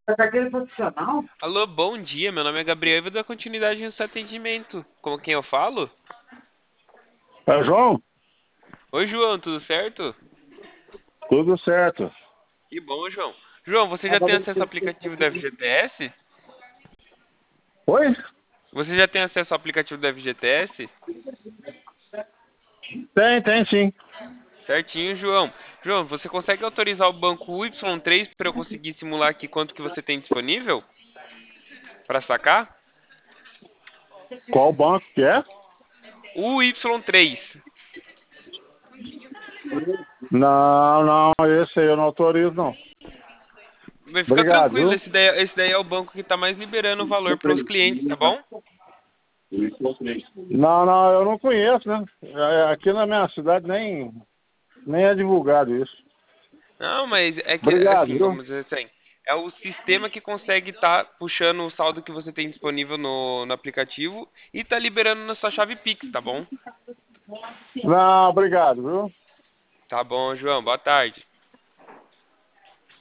Carteira profissional? Alô, bom dia. Meu nome é Gabriel e vou dar continuidade no seu atendimento. Com quem eu falo? É, João, Oi, João, tudo certo? tudo certo. Que bom, João. João, você já tem acesso ao aplicativo do FGTS? Oi? Você já tem acesso ao aplicativo do FGTS? Tem sim. Certinho, João. João, você consegue autorizar o banco Y3 para eu conseguir simular aqui quanto que você tem disponível para sacar? Qual banco que é? O Y3. Não, esse aí eu não autorizo, não. Mas fica Obrigado, tranquilo, viu? esse daí é o banco que está mais liberando o valor para os clientes, tá bom? Não, eu não conheço, né? Aqui na minha cidade nem é divulgado isso. Não, mas é que, Obrigado, assim, viu? vamos dizer assim, é o sistema que consegue estar puxando o saldo que você tem disponível no aplicativo e tá liberando na sua chave Pix, tá bom? Não, obrigado, viu? Tá bom, João, boa tarde.